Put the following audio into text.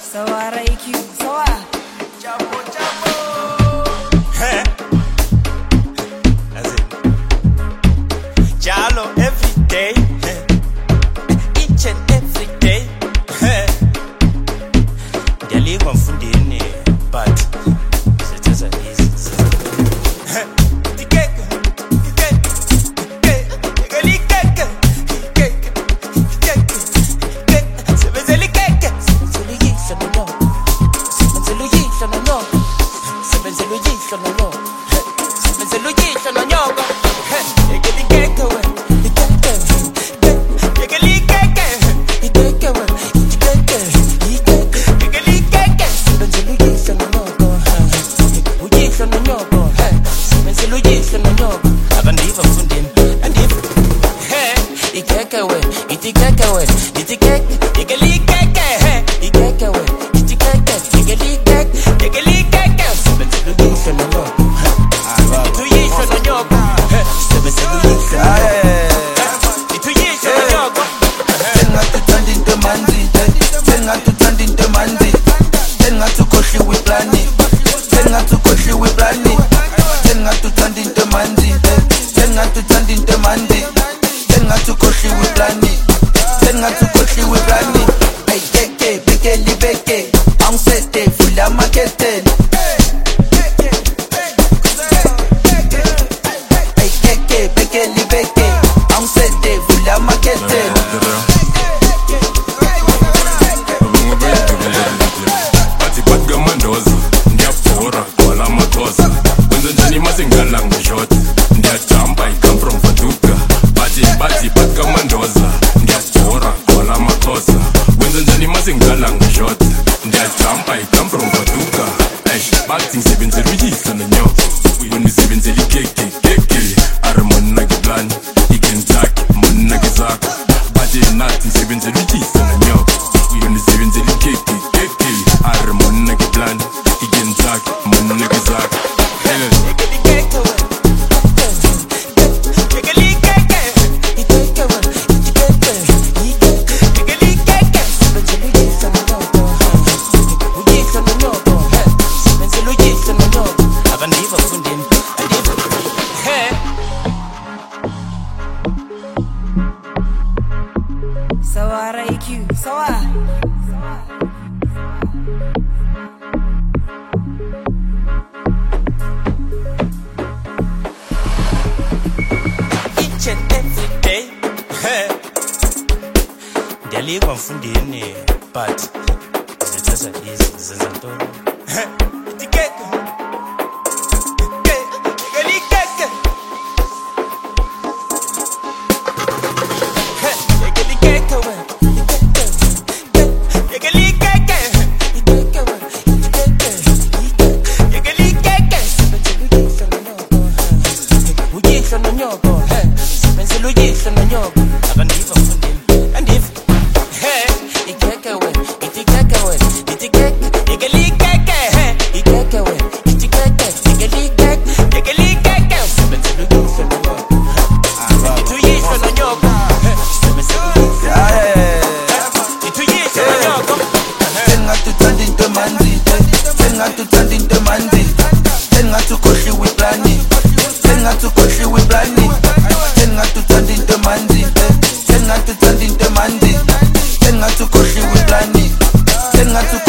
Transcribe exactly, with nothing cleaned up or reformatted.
Sawa Reiki, sawa. Chapo, chapo. Hey. That's it. Jalo every day. Hey. Each and every day. Hey. Ndiyaliwa mfundini, but sithatha easy. Hey. Tikeke, tikeke, tikeke, likeke, tikeke, tikeke, tikeke. Sebenzela ikeke, sebenzela uyihlo nonyoko, sebenzela uyihlo nonyoko, sebenzela uyihlo nonyoko, sebenzela uyihlo nonyoko. Yeke likeke we, likeke, yeke likeke, likeke we, likeke, likeke, yeke likeke. Sebenzela uyihlo nonyoko, uyihlo nonyoko, sebenzela uyihlo nonyoko. Akandiva mfundini, andiva. Ikeke we, itikeke we, itikeke, yeke likeke, ikeke we, itikeke, yeke likeke, yeke likeke. Sebenzela uyihlo nonyoko, uyihlo nonyoko, sebenzela uyihlo nonyoko, uyihlo nonyoko. Sengathanda into manzi, sengathanda into manzi, sengathukhohliwe iplani, sengathukhohliwe iplani, sengathanda into manzi, sengathanda into manzi, sengathukhohliwe iplani, sengathukhohliwe iplani. Hey keke, beke libeke, angisete vula maketele. Hey keke, beke libeke, angisete vula maketele. Bathi bathi kamandoza ndiyabhora kwala amakhosa wenza njani masengala ngishot ndiyajumpa I come from Faduka. Bathi bathi bathi kamandoza ndiyabhora kwala amakhosa wenza njani masengala ngishot ndiyajumpa I come from Faduka. Eish bathi ngisebenzela uyihlo nonyoko wena usebenzela ikeke keke are monna ke plan ikentucky monna ke zakho. Bathi nathi ngisebenzela uyihlo nonyoko wena usebenzela ikeke keke are monna ke plan ikentucky monna ke zakho. Yeke likeke we, yeke likeke, ikeke we, itikeke, yeke likeke. Sebenzela uyihlo nonyoko, uyihlo nonyoko, sebenzela uyihlo nonyoko. Akandiva mfundini, andiva. Sawa Reiki, sawa. Each and every day. Ndiyaliwa mfundini, but sithatha easy, zenza ntoni. Tikeke, yeke likeke, yeke likeke we, yeke likeke, yeke we, itikeke, yeke likeke. Uyihlo nonyoko, sebenzela uyihlo nonyoko. Akandiva mfundini, andiva. Ikeke we, itikeke we, itikeke, yeke likeke, ikeke we, itikeke, yeke likeke, yeke likeke. Sebenzela uyihlo nonyoko, uyihlo nonyoko, sebenzela uyihlo nonyoko. Sengathanda into manzi, sengathanda into manzi, sengathukhohliwe iplani, sengathukhohliwe iplani, sengathanda into manzi, sengathanda into manzi, sengathukhohliwe iplani, sengathukhohliwe